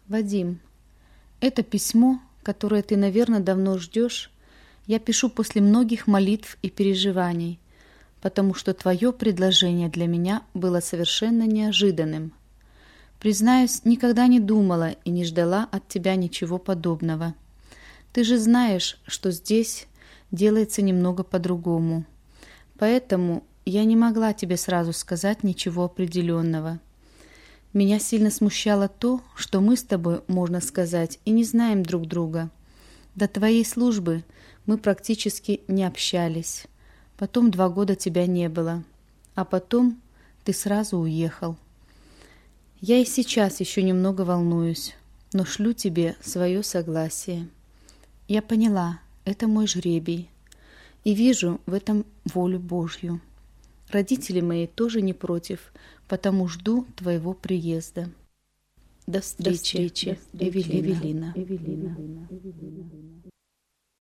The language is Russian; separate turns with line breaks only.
Вадим, это письмо, которое ты, наверное, давно ждешь, я пишу после многих молитв и переживаний, потому что твое предложение для меня было совершенно неожиданным. Признаюсь, никогда не думала и не ждала от тебя ничего подобного. Ты же знаешь, что здесь делается немного по-другому. Поэтому я не могла тебе сразу сказать ничего определенного. Меня сильно смущало то, что мы с тобой, можно сказать, и не знаем друг друга. До твоей службы мы практически не общались. Потом 2 года тебя не было. А потом ты сразу уехал. Я и сейчас еще немного волнуюсь, но шлю тебе свое согласие. Я поняла, это мой жребий, и вижу в этом волю Божью. Родители мои тоже не против, потому жду твоего приезда. До встречи, Эвелина.